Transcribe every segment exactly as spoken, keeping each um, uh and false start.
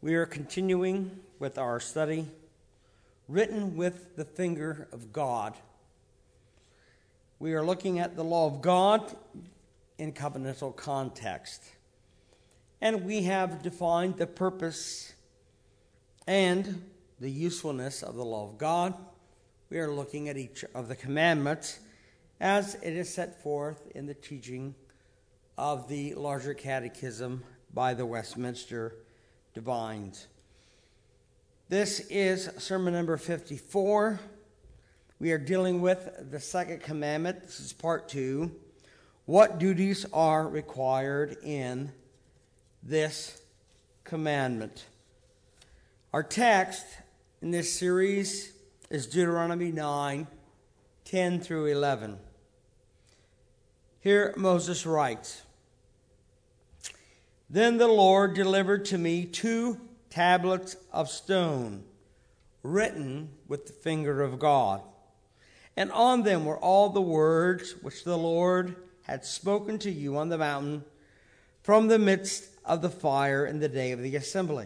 We are continuing with our study, Written with the Finger of God. We are looking at the law of God in covenantal context. And we have defined the purpose and the usefulness of the law of God. We are looking at each of the commandments as it is set forth in the teaching of the larger catechism by the Westminster Divines. This is sermon number fifty-four. We are dealing with the second commandment. This is part two. What duties are required in this commandment? Our text in this series is Deuteronomy nine, ten through eleven. Here Moses writes, "Then the Lord delivered to me two tablets of stone, written with the finger of God. And on them were all the words which the Lord had spoken to you on the mountain from the midst of the fire in the day of the assembly.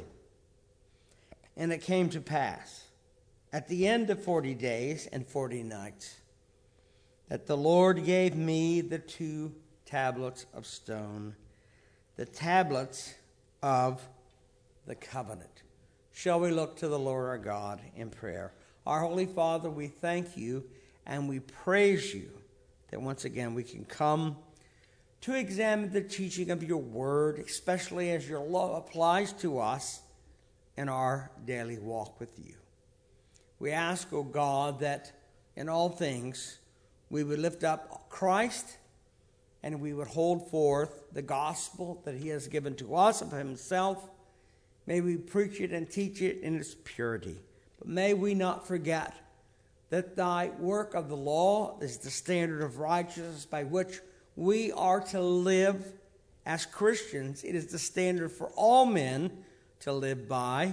And it came to pass, at the end of forty days and forty nights, that the Lord gave me the two tablets of stone, the tablets of the covenant." Shall we look to the Lord our God in prayer? Our Holy Father, we thank you and we praise you that once again we can come to examine the teaching of your word, especially as your law applies to us in our daily walk with you. We ask, O God, that in all things we would lift up Christ and we would hold forth the gospel that he has given to us of himself. May we preach it and teach it in its purity. But may we not forget that thy work of the law is the standard of righteousness by which we are to live as Christians. It is the standard for all men to live by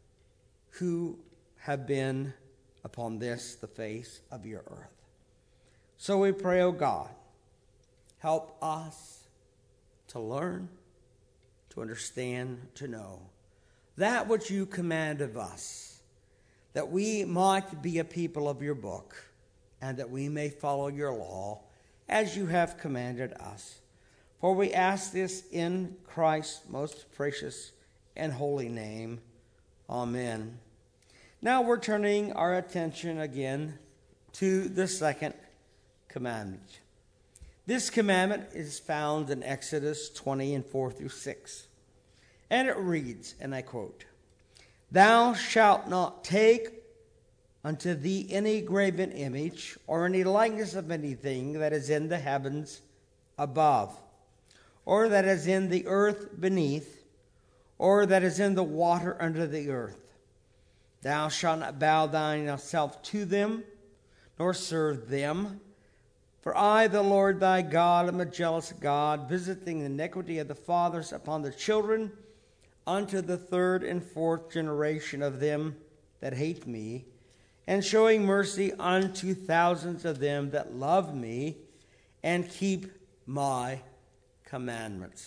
who have been upon this, the face of your earth. So we pray, O God, help us to learn, to understand, to know that which you command of us, that we might be a people of your book, and that we may follow your law as you have commanded us. For we ask this in Christ's most precious and holy name. Amen. Now we're turning our attention again to the second commandment. This commandment is found in Exodus twenty and four through six. And it reads, and I quote, "Thou shalt not take unto thee any graven image or any likeness of anything that is in the heavens above, or that is in the earth beneath, or that is in the water under the earth. Thou shalt not bow thyself to them, nor serve them. For I, the Lord thy God, am a jealous God, visiting the iniquity of the fathers upon the children, unto the third and fourth generation of them that hate me, and showing mercy unto thousands of them that love me and keep my commandments."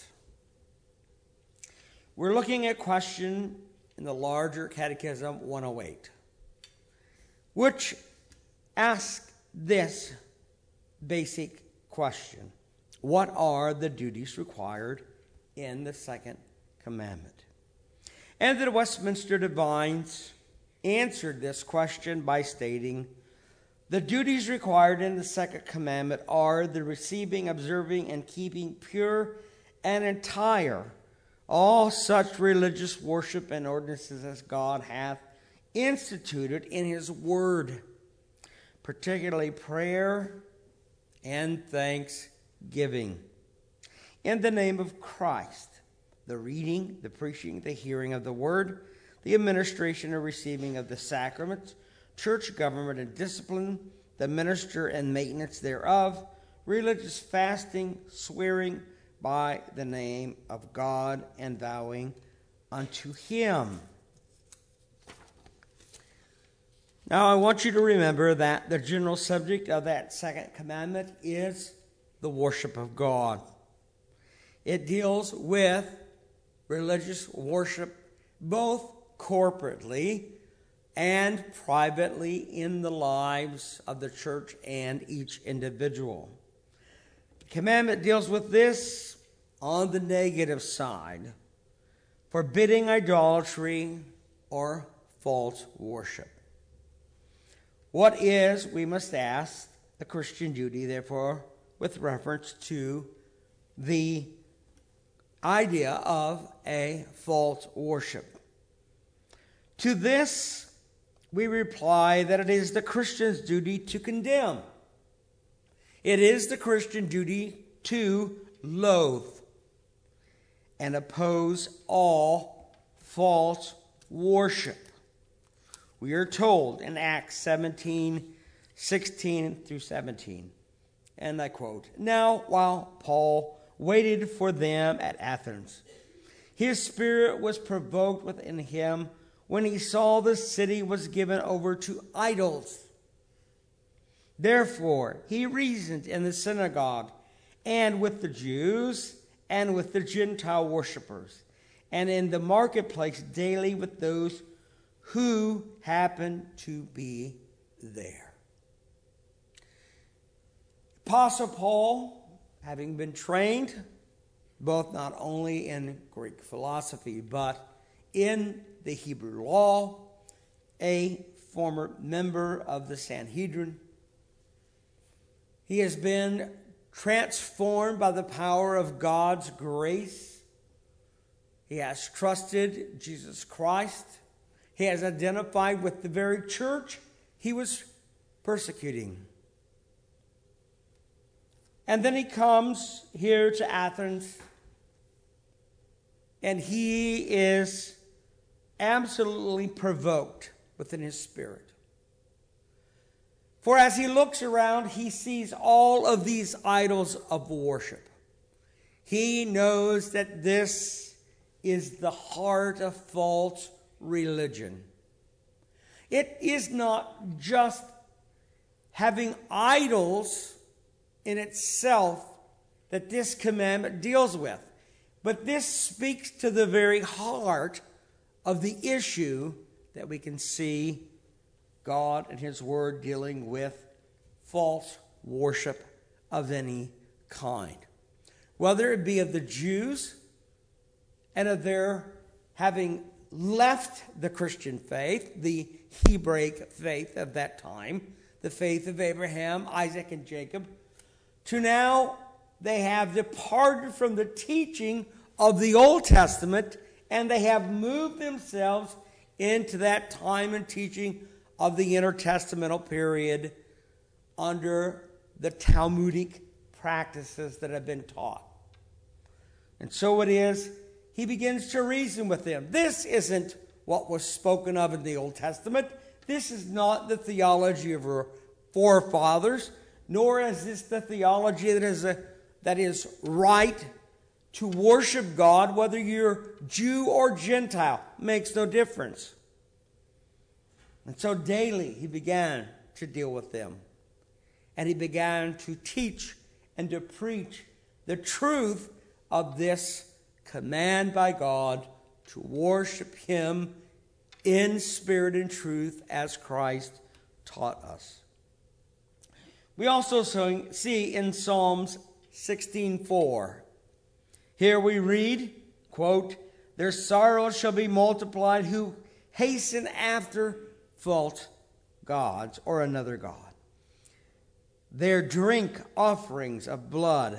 We're looking at question in the larger Catechism one oh eight, which asks this basic question: what are the duties required in the second commandment? And the Westminster Divines answered this question by stating, "The duties required in the second commandment are the receiving, observing, and keeping pure and entire all such religious worship and ordinances as God hath instituted in his word, particularly prayer and thanksgiving, in the name of Christ, the reading, the preaching, the hearing of the word, the administration and receiving of the sacraments, church government and discipline, the minister and maintenance thereof, religious fasting, swearing by the name of God, and vowing unto him." Now, I want you to remember that the general subject of that second commandment is the worship of God. It deals with religious worship both corporately and privately in the lives of the church and each individual. The commandment deals with this on the negative side, forbidding idolatry or false worship. What is, we must ask, the Christian duty, therefore, with reference to the idea of a false worship? To this, we reply that it is the Christian's duty to condemn. It is the Christian duty to loathe and oppose all false worship. We are told in Acts seventeen, sixteen through seventeen, and I quote, "Now, while Paul waited for them at Athens, his spirit was provoked within him when he saw the city was given over to idols. Therefore, he reasoned in the synagogue and with the Jews and with the Gentile worshippers, and in the marketplace daily with those who happened to be there." Apostle Paul, having been trained both not only in Greek philosophy but in the Hebrew law, a former member of the Sanhedrin, he has been transformed by the power of God's grace. He has trusted Jesus Christ. He has identified with the very church he was persecuting. And then he comes here to Athens, and he is absolutely provoked within his spirit. For as he looks around, he sees all of these idols of worship. He knows that this is the heart of false religion. It is not just having idols in itself that this commandment deals with, but this speaks to the very heart of the issue that we can see God and His Word dealing with false worship of any kind. Whether it be of the Jews and of their having left the Christian faith, the Hebraic faith of that time, the faith of Abraham, Isaac, and Jacob, to now they have departed from the teaching of the Old Testament, and they have moved themselves into that time and teaching of the intertestamental period under the Talmudic practices that have been taught. And so it is, he begins to reason with them. This isn't what was spoken of in the Old Testament. This is not the theology of our forefathers, nor is this the theology that is, a, that is right to worship God, whether you're Jew or Gentile. Makes no difference. And so daily he began to deal with them. And he began to teach and to preach the truth of this command by God to worship Him in spirit and truth as Christ taught us. We also see in Psalms sixteen four. Here we read, quote, "Their sorrows shall be multiplied who hasten after false gods," or another god. "Their drink offerings of blood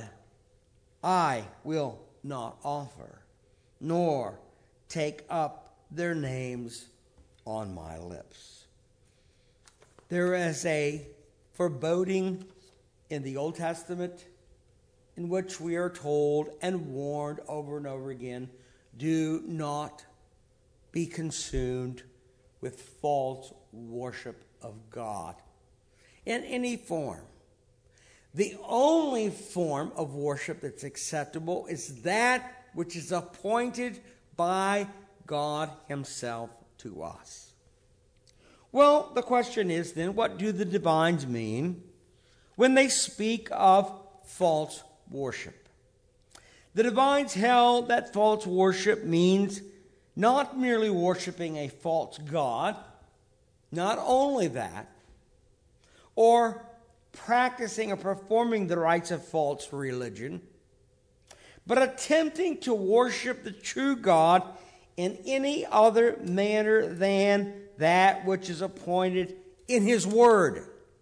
I will not offer, nor take up their names on my lips." There is a foreboding in the Old Testament in which we are told and warned over and over again, do not be consumed with false worship of God in any form. The only form of worship that's acceptable is that which is appointed by God Himself to us. Well, the question is then, what do the divines mean when they speak of false worship? The divines held that false worship means not merely worshiping a false god, not only that, or practicing or performing the rites of false religion, but attempting to worship the true God in any other manner than that which is appointed in His Word.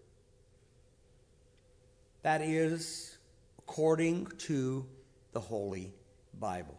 That is, according to the Holy Bible.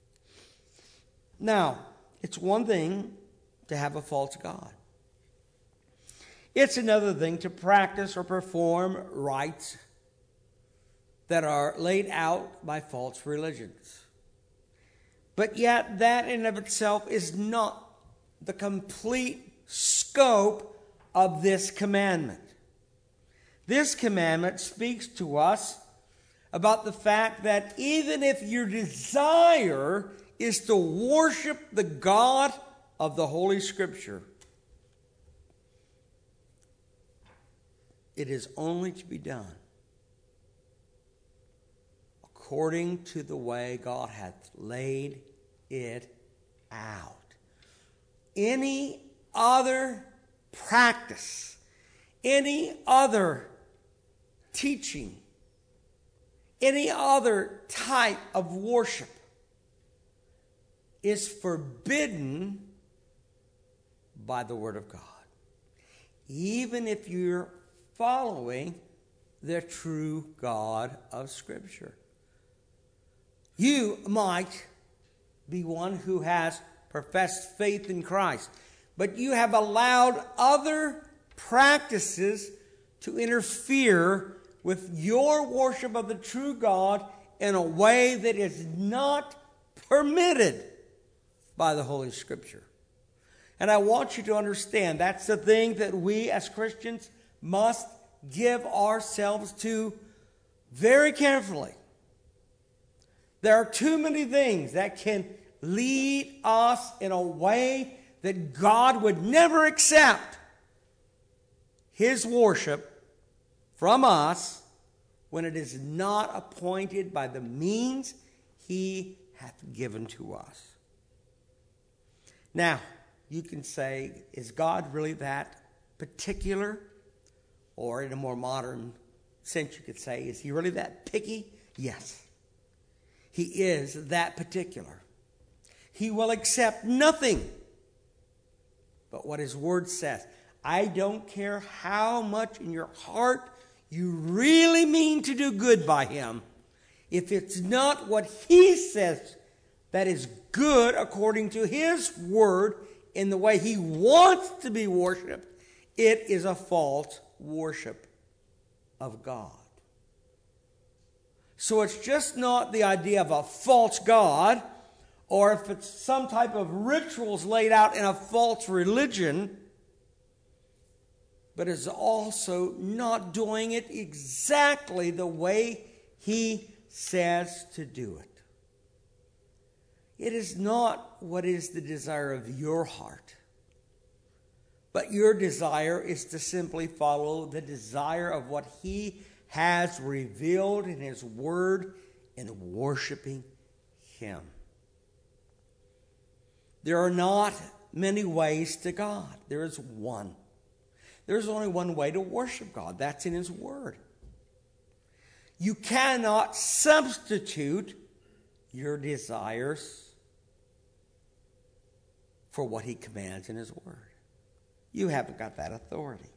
Now, it's one thing to have a false god. It's another thing to practice or perform rites that are laid out by false religions. But yet, that in of itself is not the complete scope of this commandment. This commandment speaks to us about the fact that even if your desire is to worship the God of the Holy Scripture, it is only to be done according to the way God hath laid it out. Any other practice, any other teaching, any other type of worship is forbidden by the Word of God, even if you're following the true God of Scripture. You might be one who has professed faith in Christ, but you have allowed other practices to interfere with your worship of the true God in a way that is not permitted by the Holy Scripture. And I want you to understand that's the thing that we as Christians must give ourselves to very carefully. There are too many things that can lead us in a way that God would never accept His worship from us when it is not appointed by the means He hath given to us. Now, you can say, is God really that particular? Or in a more modern sense, you could say, is He really that picky? Yes. He is that particular. He will accept nothing but what His Word says. I don't care how much in your heart you really mean to do good by Him. If it's not what He says that is good according to His Word in the way He wants to be worshipped, it is a false worship of God. So it's just not the idea of a false God, or if it's some type of rituals laid out in a false religion, but it's also not doing it exactly the way He says to do it. It is not what is the desire of your heart, but your desire is to simply follow the desire of what He has revealed in His Word in worshiping Him. There are not many ways to God. There is one. There's only one way to worship God. That's in His Word. You cannot substitute your desires for what He commands in His Word. You haven't got that authority.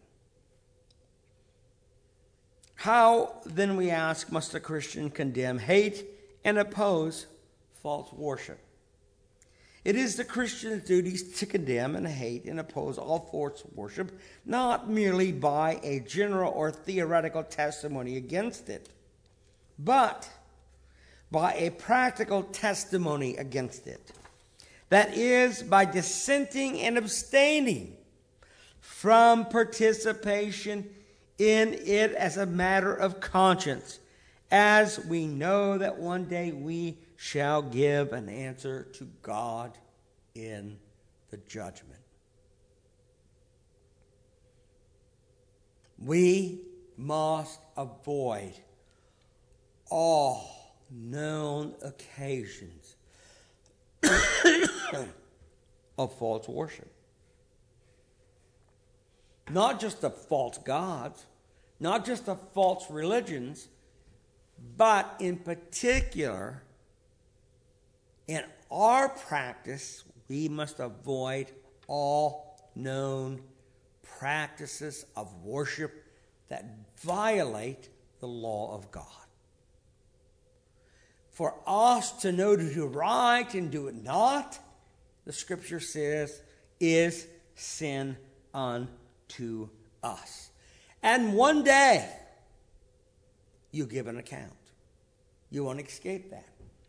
How, then we ask, must a Christian condemn, hate, and oppose false worship? It is the Christian's duties to condemn and hate and oppose all false worship, not merely by a general or theoretical testimony against it, but by a practical testimony against it. That is, by dissenting and abstaining from participation in it as a matter of conscience, as we know that one day we shall give an answer to God in the judgment. We must avoid all known occasions of false worship. Not just of false gods, not just of false religions, but in particular, in our practice, we must avoid all known practices of worship that violate the law of God. For us to know to do right and do it not, the Scripture says, is sin unto us. And one day, you give an account. You won't escape that.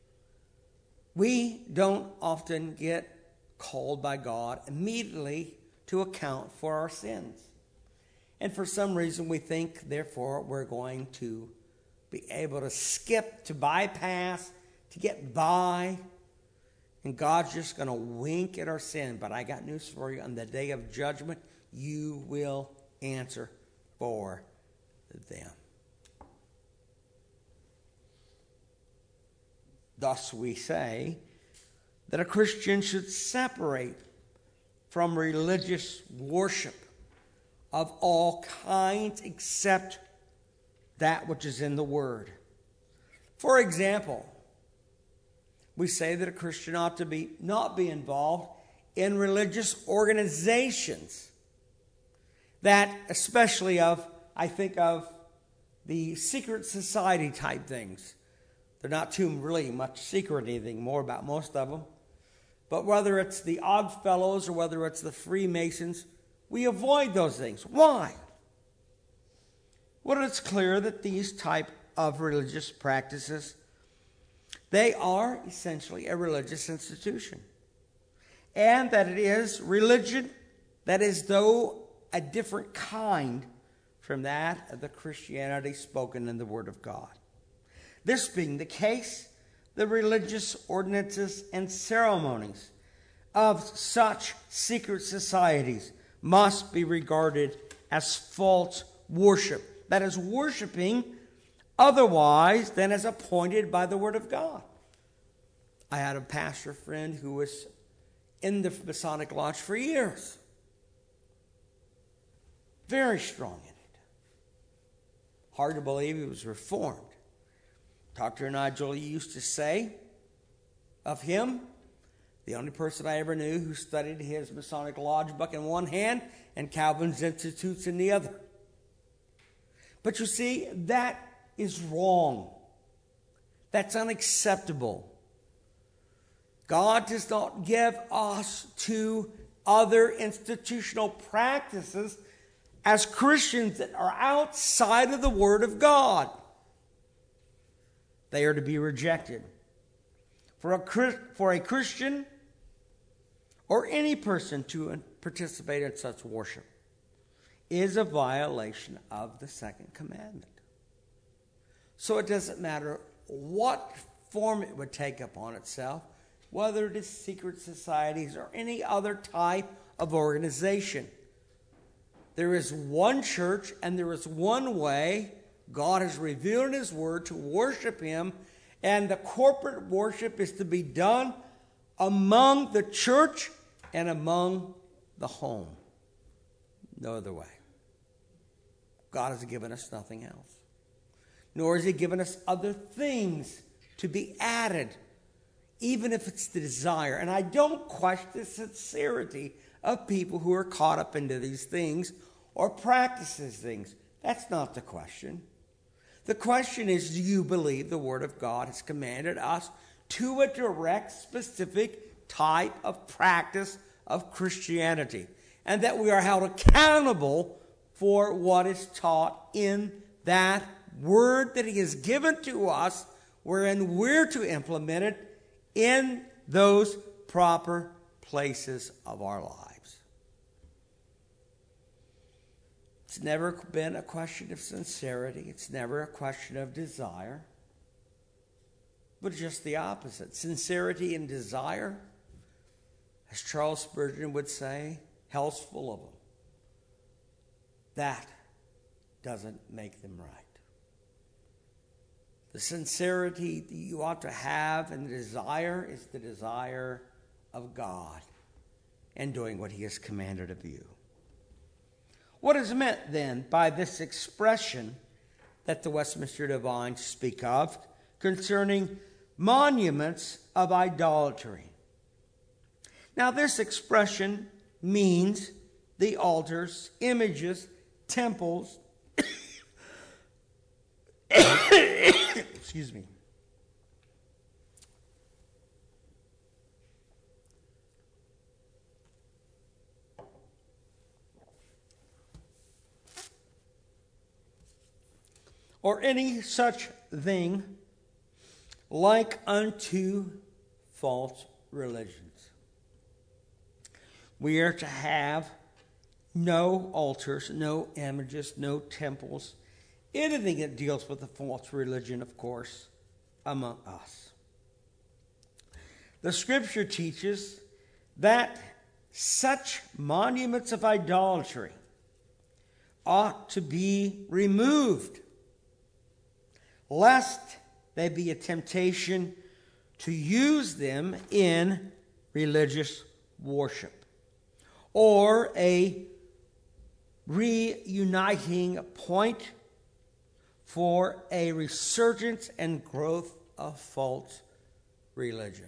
We don't often get called by God immediately to account for our sins. And for some reason, we think, therefore, we're going to be able to skip, to bypass, to get by. And God's just going to wink at our sin. But I got news for you. On the day of judgment, you will answer for them. Thus we say that a Christian should separate from religious worship of all kinds except that which is in the Word. For example, we say that a Christian ought to be not be involved in religious organizations that, especially of, I think of the secret society type things. They're not too really much secret anything more about most of them. But whether it's the Odd Fellows or whether it's the Freemasons, we avoid those things. Why? Well, it's clear that these type of religious practices, they are essentially a religious institution. And that it is religion that is though a different kind from that of the Christianity spoken in the Word of God. This being the case, the religious ordinances and ceremonies of such secret societies must be regarded as false worship. That is, worshiping otherwise than as appointed by the Word of God. I had a pastor friend who was in the Masonic Lodge for years. Very strong in it. Hard to believe he was Reformed. Doctor Nigel used to say of him, the only person I ever knew who studied his Masonic Lodge book in one hand and Calvin's Institutes in the other. But you see, that is wrong. That's unacceptable. God does not give us to other institutional practices as Christians that are outside of the Word of God. They are to be rejected. For a, for a Christian or any person to participate in such worship is a violation of the second commandment. So it doesn't matter what form it would take upon itself, whether it is secret societies or any other type of organization. There is one church and there is one way God has revealed in His Word to worship Him, and the corporate worship is to be done among the church and among the home. No other way. God has given us nothing else. Nor has He given us other things to be added, even if it's the desire. And I don't question the sincerity of people who are caught up into these things or practice these things. That's not the question. The question is, do you believe the Word of God has commanded us to a direct, specific type of practice of Christianity, and that we are held accountable for what is taught in that Word that He has given to us, wherein we're to implement it in those proper places of our lives? It's never been a question of sincerity. It's never a question of desire. But just the opposite. Sincerity and desire, as Charles Spurgeon would say, hell's full of them. That doesn't make them right. The sincerity that you ought to have and the desire is the desire of God. and doing what he has commanded of you. What is meant then by this expression that the Westminster Divines speak of concerning monuments of idolatry? Now, this expression means the altars, images, temples, excuse me, or any such thing like unto false religions. We are to have no altars, no images, no temples, anything that deals with the false religion, of course, among us. The Scripture teaches that such monuments of idolatry ought to be removed, lest they be a temptation to use them in religious worship, or a reuniting point for a resurgence and growth of false religion.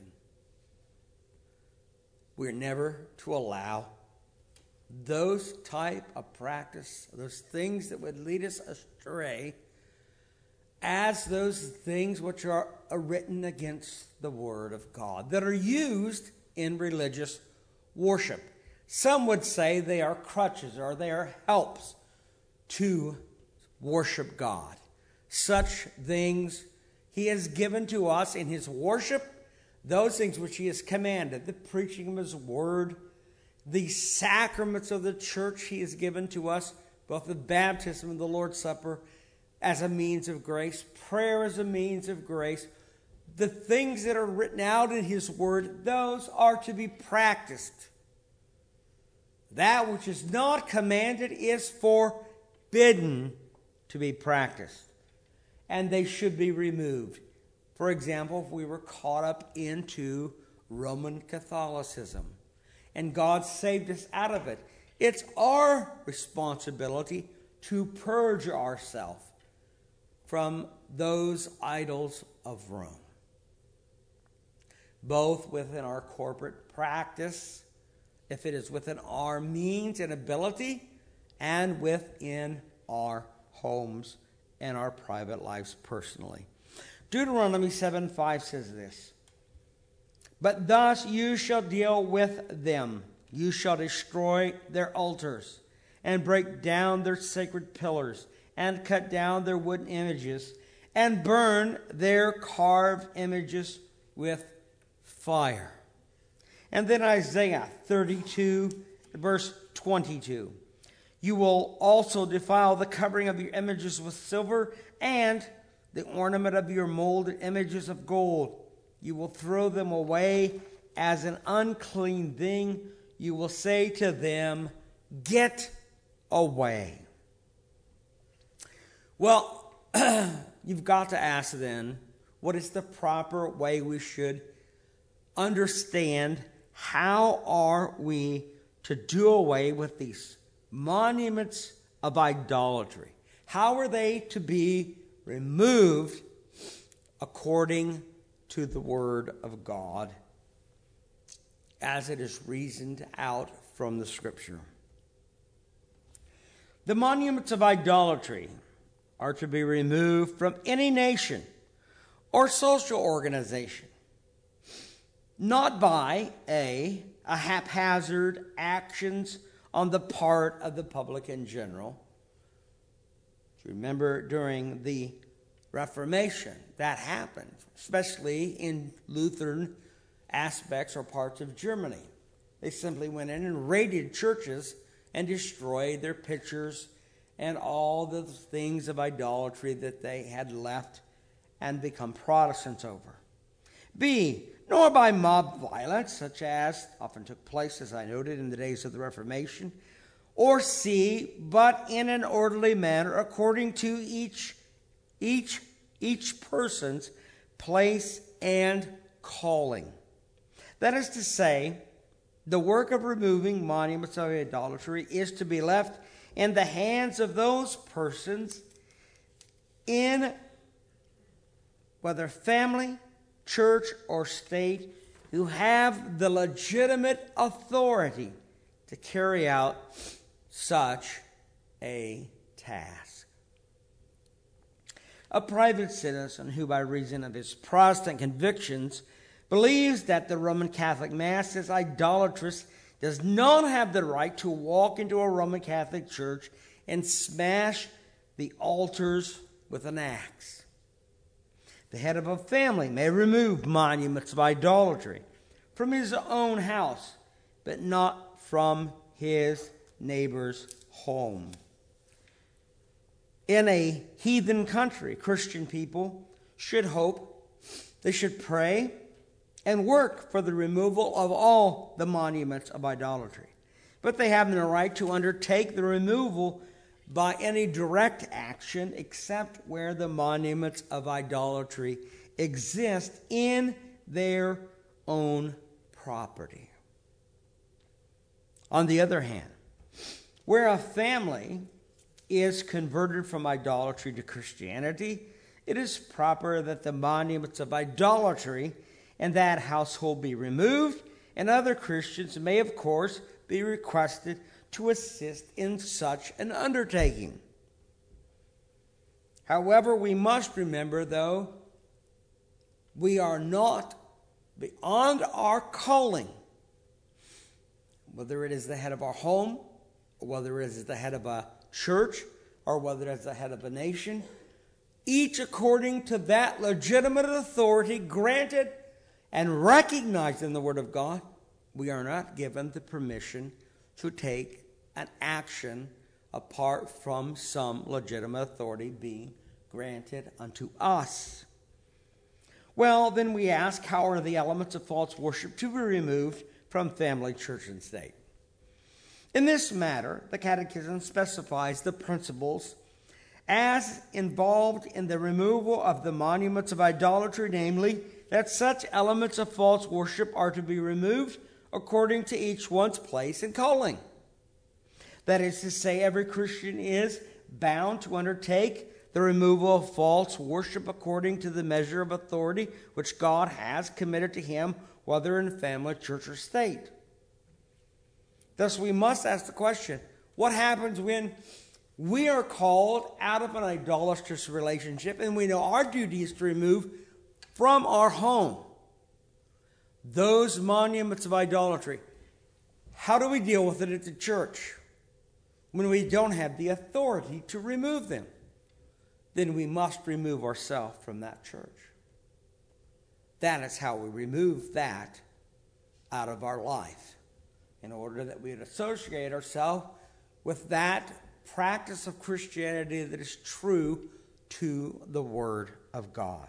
We're never to allow those type of practice, those things that would lead us astray, as those things which are written against the Word of God, that are used in religious worship. Some would say they are crutches or they are helps to worship God. Such things he has given to us in his worship, those things which he has commanded, the preaching of his word, the sacraments of the church he has given to us, both the baptism and the Lord's Supper as a means of grace, prayer as a means of grace. The things that are written out in his word, those are to be practiced. That which is not commanded is forbidden to be practiced, and they should be removed. For example, if we were caught up into Roman Catholicism and God saved us out of it, it's our responsibility to purge ourselves from those idols of Rome, both within our corporate practice, if it is within our means and ability, and within our homes and our private lives personally. Deuteronomy seven five says this: "But thus you shall deal with them. You shall destroy their altars, and break down their sacred pillars, and cut down their wooden images, and burn their carved images with fire." And then Isaiah thirty-two, verse twenty-two. "You will also defile the covering of your images with silver, and the ornament of your molded images of gold. You will throw them away as an unclean thing. You will say to them, 'Get away.'" Well, you've got to ask then, what is the proper way we should understand? How are we to do away with these monuments of idolatry? How are they to be removed according to the Word of God as it is reasoned out from the Scripture? The monuments of idolatry are to be removed from any nation or social organization, not by a, a haphazard actions on the part of the public in general. Remember, during the Reformation, that happened, especially in Lutheran aspects or parts of Germany. They simply went in and raided churches and destroyed their pictures and all the things of idolatry that they had left and become Protestants over. B, nor by mob violence, such as often took place, as I noted, in the days of the Reformation. Or C, but in an orderly manner, according to each, each, each person's place and calling. That is to say, The work of removing monuments of idolatry is to be left in the hands of those persons in whether family, church, or state who have the legitimate authority to carry out such a task. A private citizen who, by reason of his Protestant convictions, believes that the Roman Catholic Mass is idolatrous does not have the right to walk into a Roman Catholic church and smash the altars with an axe. The head of a family may remove monuments of idolatry from his own house, but not from his neighbor's home. In a heathen country, Christian people should hope, they should pray, and work for the removal of all the monuments of idolatry. But they have no right to undertake the removal by any direct action except where the monuments of idolatry exist in their own property. On the other hand, where a family is converted from idolatry to Christianity, it is proper that the monuments of idolatry in that household be removed, and other Christians may, of course, be requested to assist in such an undertaking. However, we must remember, though, we are not beyond our calling, whether it is the head of our home, or whether it is the head of a church, or whether it is the head of a nation, each according to that legitimate authority granted and recognized in the Word of God. We are not given the permission to take an action apart from some legitimate authority being granted unto us. Well, then we ask, how are the elements of false worship to be removed from family, church, and state? In this matter, the Catechism specifies the principles as involved in the removal of the monuments of idolatry, namely, that such elements of false worship are to be removed according to each one's place and calling. That is to say, every Christian is bound to undertake the removal of false worship according to the measure of authority which God has committed to him, whether in family, church, or state. Thus, we must ask the question, what happens when we are called out of an idolatrous relationship and we know our duty is to remove from our home those monuments of idolatry? How do we deal with it at the church when we don't have the authority to remove them? Then we must remove ourselves from that church. That is how we remove that out of our life, in order that we would associate ourselves with that practice of Christianity that is true to the Word of God.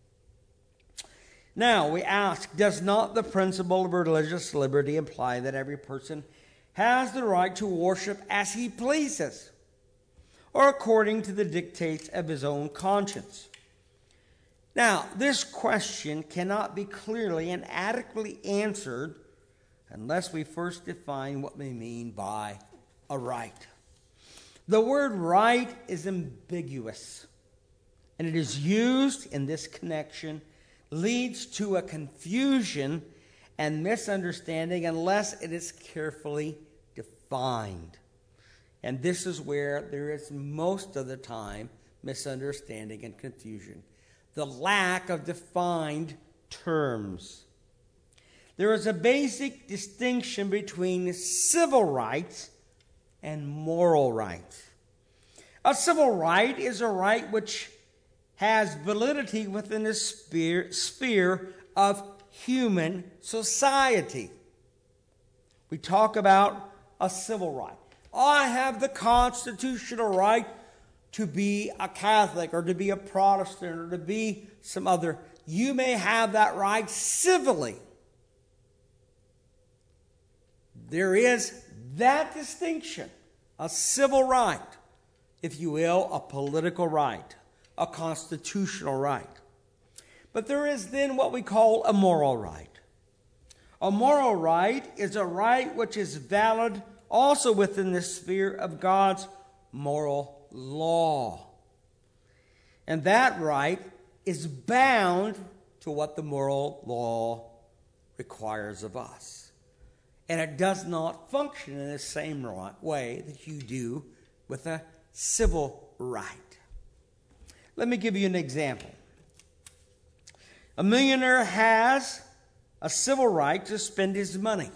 Now, we ask, does not the principle of religious liberty imply that every person has the right to worship as he pleases, or according to the dictates of his own conscience? Now, this question cannot be clearly and adequately answered unless we first define what we mean by a right. The word right is ambiguous, and it is used in this connection leads to a confusion and misunderstanding unless it is carefully defined. And this is where there is most of the time misunderstanding and confusion. The lack of defined terms. There is a basic distinction between civil rights and moral rights. A civil right is a right which has validity within the sphere, sphere of human society. We talk about a civil right. I have the constitutional right to be a Catholic or to be a Protestant or to be some other. You may have that right civilly. There is that distinction, a civil right, if you will, a political right, a constitutional right. But there is then what we call a moral right. A moral right is a right which is valid also within the sphere of God's moral law. And that right is bound to what the moral law requires of us. And it does not function in the same way that you do with a civil right. Let me give you an example. A millionaire has a civil right to spend his money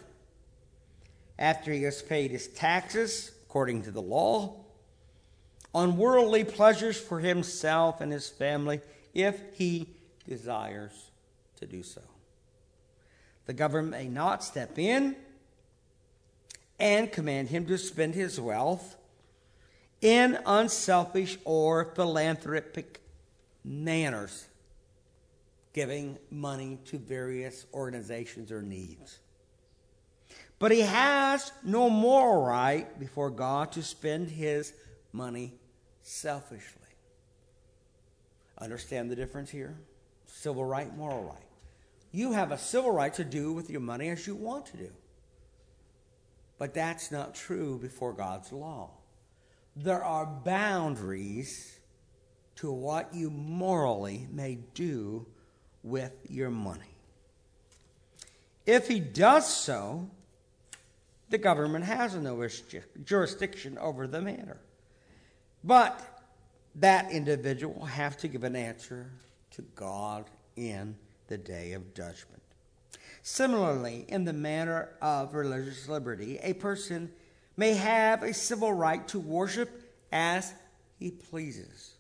after he has paid his taxes, according to the law, on worldly pleasures for himself and his family, if he desires to do so. The government may not step in and command him to spend his wealth in unselfish or philanthropic manners, giving money to various organizations or needs. But he has no moral right before God to spend his money selfishly. Understand the difference here? Civil right, moral right. You have a civil right to do with your money as you want to do. But that's not true before God's law. There are boundaries to what you morally may do with your money. If he does so, the government has no jurisdiction over the matter. But that individual will have to give an answer to God in the day of judgment. Similarly, in the matter of religious liberty, a person may have a civil right to worship as he pleases,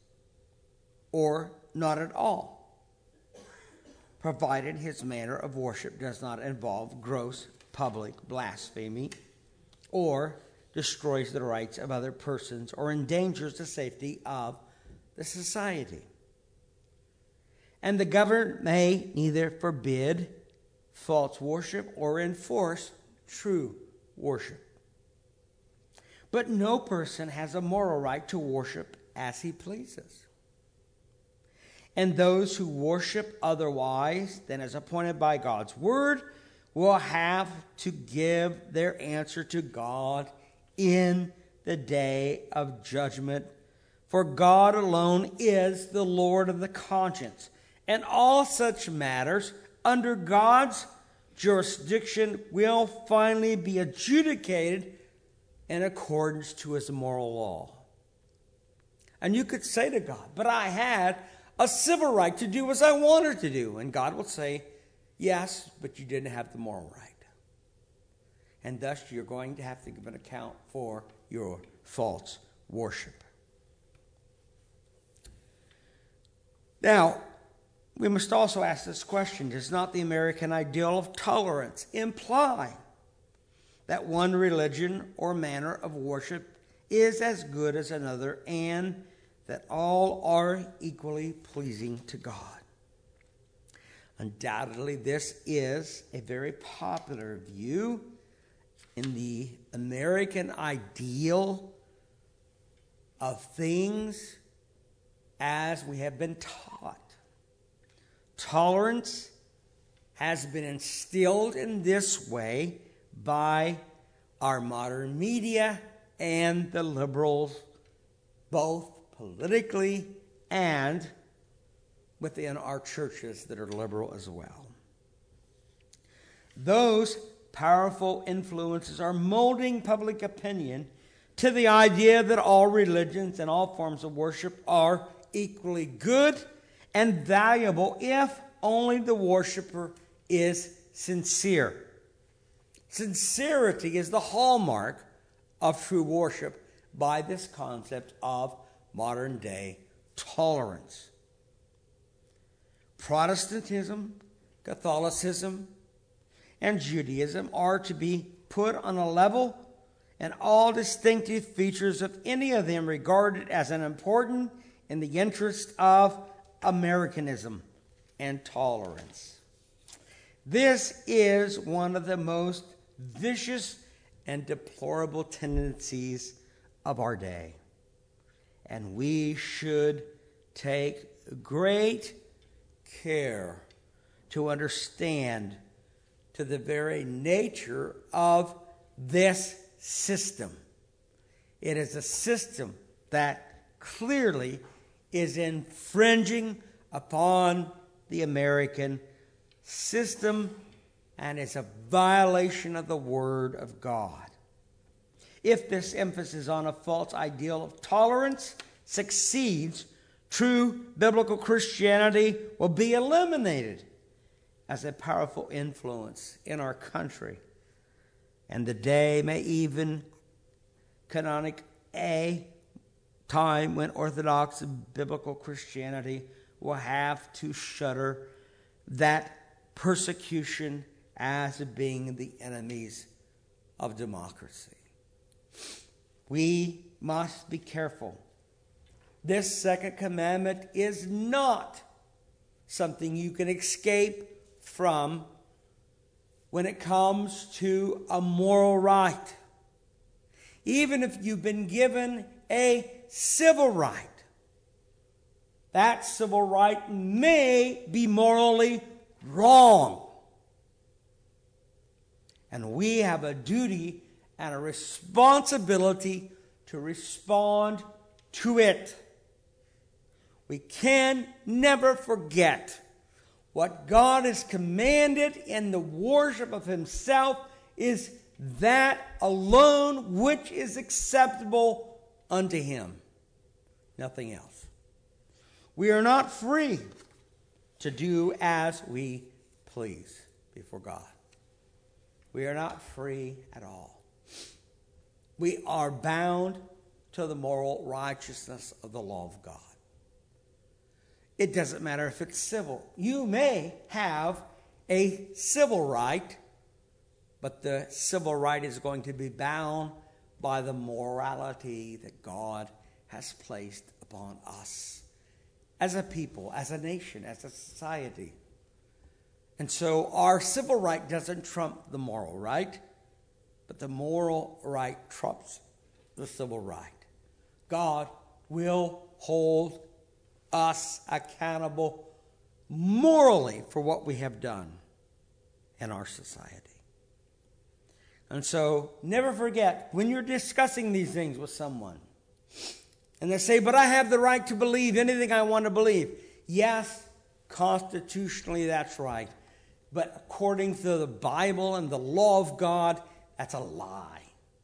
or not at all, provided his manner of worship does not involve gross public blasphemy or destroys the rights of other persons or endangers the safety of the society. And the government may neither forbid false worship or enforce true worship. But no person has a moral right to worship as he pleases. And those who worship otherwise than is appointed by God's word will have to give their answer to God in the day of judgment. For God alone is the Lord of the conscience, and all such matters under God's jurisdiction will finally be adjudicated in accordance to his moral law. And you could say to God, but I had a civil right to do as I wanted to do. And God will say, yes, but you didn't have the moral right. And thus you're going to have to give an account for your false worship. Now, we must also ask this question: does not the American ideal of tolerance imply that one religion or manner of worship is as good as another, and that all are equally pleasing to God? Undoubtedly, this is a very popular view in the American ideal of things as we have been taught. Tolerance has been instilled in this way by our modern media and the liberals, both politically and within our churches that are liberal as well. Those powerful influences are molding public opinion to the idea that all religions and all forms of worship are equally good and valuable if only the worshiper is sincere. Sincerity is the hallmark of true worship by this concept of modern day tolerance. Protestantism, Catholicism, and Judaism are to be put on a level, and all distinctive features of any of them regarded as an important in the interest of Americanism and tolerance. This is one of the most vicious and deplorable tendencies of our day. And we should take great care to understand to the very nature of this system. It is a system that clearly is infringing upon the American system and is a violation of the Word of God. If this emphasis on a false ideal of tolerance succeeds, true biblical Christianity will be eliminated as a powerful influence in our country. And the day may even canonic a time when Orthodox biblical Christianity will have to shudder that persecution as being the enemies of democracy. We must be careful. This second commandment is not something you can escape from when it comes to a moral right. Even if you've been given a civil right, that civil right may be morally wrong. And we have a duty and a responsibility to respond to it. We can never forget what God has commanded in the worship of Himself is that alone which is acceptable unto Him. Nothing else. We are not free to do as we please before God. We are not free at all. We are bound to the moral righteousness of the law of God. It doesn't matter if it's civil. You may have a civil right, but the civil right is going to be bound by the morality that God has placed upon us as a people, as a nation, as a society. And so our civil right doesn't trump the moral right, but the moral right trumps the civil right. God will hold us accountable morally for what we have done in our society. And so never forget, when you're discussing these things with someone, and they say, but I have the right to believe anything I want to believe. Yes, constitutionally that's right. But according to the Bible and the law of God, that's a lie.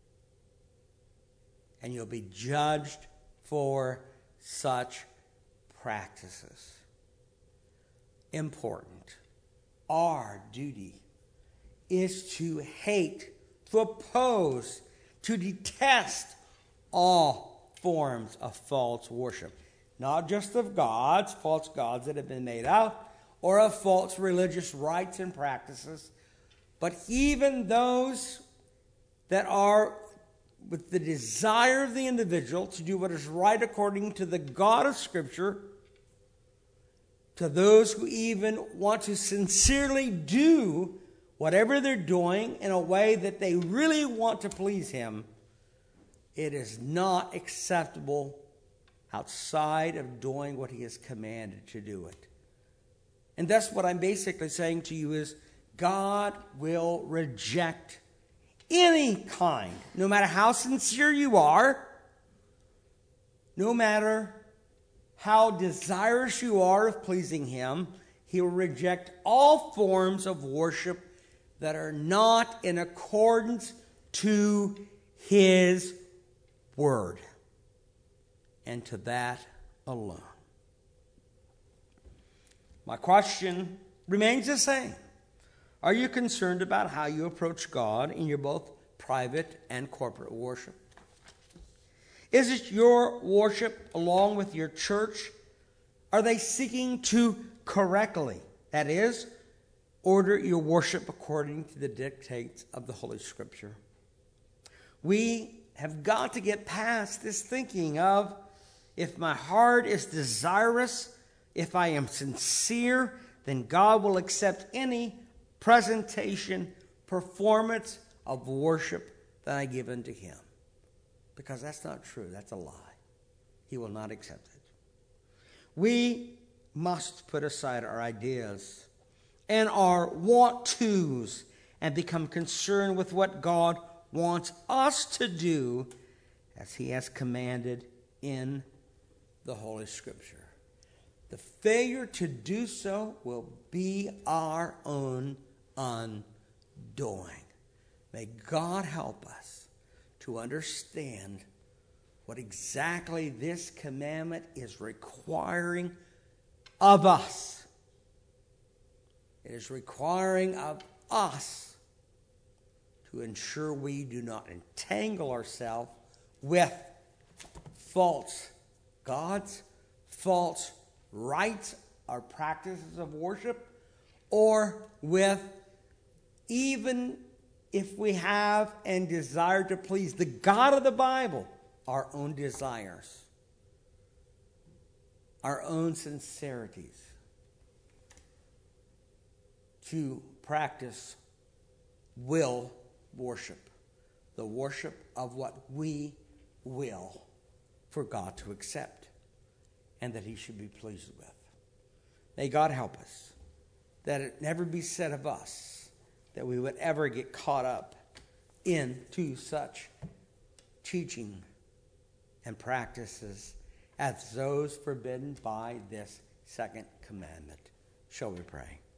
And you'll be judged for such practices. Important. Our duty is to hate, to oppose, to detest all forms of false worship. Not just of gods, false gods that have been made up, or of false religious rites and practices, but even those that are with the desire of the individual to do what is right according to the God of Scripture, to those who even want to sincerely do whatever they're doing in a way that they really want to please Him. It is not acceptable outside of doing what He has commanded to do it. And that's what I'm basically saying to you is God will reject any kind, no matter how sincere you are, no matter how desirous you are of pleasing Him, He will reject all forms of worship that are not in accordance to His Word, and to that alone. My question remains the same. Are you concerned about how you approach God in your both private and corporate worship? Is it your worship along with your church? Are they seeking to correctly, that is, order your worship according to the dictates of the Holy Scripture? We have got to get past this thinking of, if my heart is desirous, if I am sincere, then God will accept any presentation, performance of worship that I give unto Him. Because that's not true. That's a lie. He will not accept it. We must put aside our ideas and our want-tos and become concerned with what God wants us to do as he has commanded in the Holy Scripture. The failure to do so will be our own undoing. May God help us to understand what exactly this commandment is requiring of us. It is requiring of us to ensure we do not entangle ourselves with false gods, false rites or practices of worship, or with, even if we have and desire to please the God of the Bible, our own desires, our own sincerities, to practice will worship, the worship of what we will for God to accept and that he should be pleased with. May God help us, that it never be said of us that we would ever get caught up into such teaching and practices as those forbidden by this second commandment. Shall we pray?